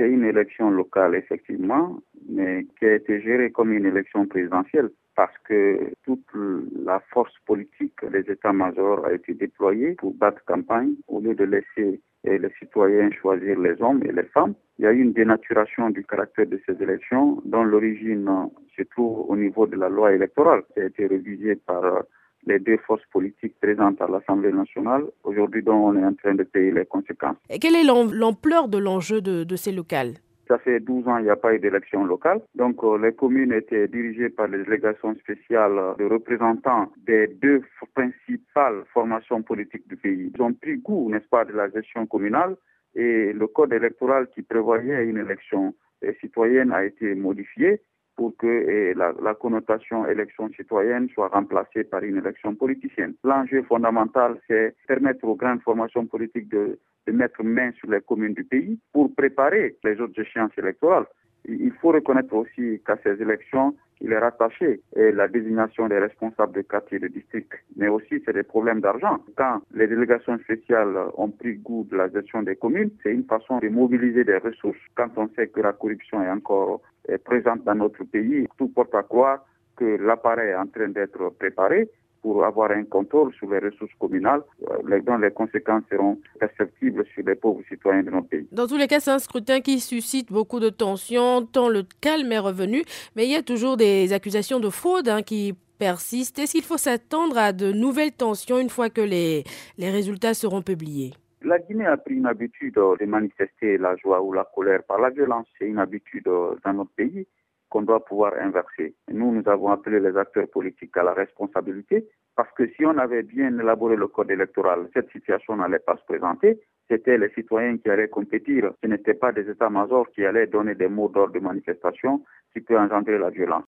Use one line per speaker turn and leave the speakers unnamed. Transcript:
C'est une élection locale, effectivement, mais qui a été gérée comme une élection présidentielle parce que toute la force politique des états-majors a été déployée pour battre campagne au lieu de laisser les citoyens choisir les hommes et les femmes. Il y a eu une dénaturation du caractère de ces élections dont l'origine se trouve au niveau de la loi électorale qui a été révisée par les deux forces politiques présentes à l'Assemblée nationale, aujourd'hui dont on est en train de payer les conséquences.
Et quelle est l'ampleur de l'enjeu de ces locales?
Ça fait 12 ans qu'il n'y a pas eu d'élection locale. Donc, les communes étaient dirigées par les délégations spéciales de représentants des deux principales formations politiques du pays. Ils ont pris goût, n'est-ce pas, de la gestion communale et le code électoral qui prévoyait une élection citoyenne a été modifié pour que la connotation élection citoyenne soit remplacée par une élection politicienne. L'enjeu fondamental, c'est permettre aux grandes formations politiques de mettre main sur les communes du pays pour préparer les autres échéances électorales. Il faut reconnaître aussi qu'à ces élections, il est rattaché la désignation des responsables de quartier de district. Mais aussi, c'est des problèmes d'argent. Quand les délégations spéciales ont pris goût de la gestion des communes, c'est une façon de mobiliser des ressources. Quand on sait que la corruption est encore présente dans notre pays, tout porte à croire que l'appareil est en train d'être préparé pour avoir un contrôle sur les ressources communales dont les conséquences seront perceptibles sur les pauvres citoyens de notre pays.
Dans tous les cas, c'est un scrutin qui suscite beaucoup de tensions, tant le calme est revenu, mais il y a toujours des accusations de fraude qui persistent. Est-ce qu'il faut s'attendre à de nouvelles tensions une fois que les résultats seront publiés?
La Guinée a pris une habitude de manifester la joie ou la colère par la violence. C'est une habitude dans notre pays qu'on doit pouvoir inverser. Nous avons appelé les acteurs politiques à la responsabilité parce que si on avait bien élaboré le code électoral, cette situation n'allait pas se présenter. C'était les citoyens qui allaient compétir. Ce n'était pas des états-majors qui allaient donner des mots d'ordre de manifestation qui peut engendrer la violence.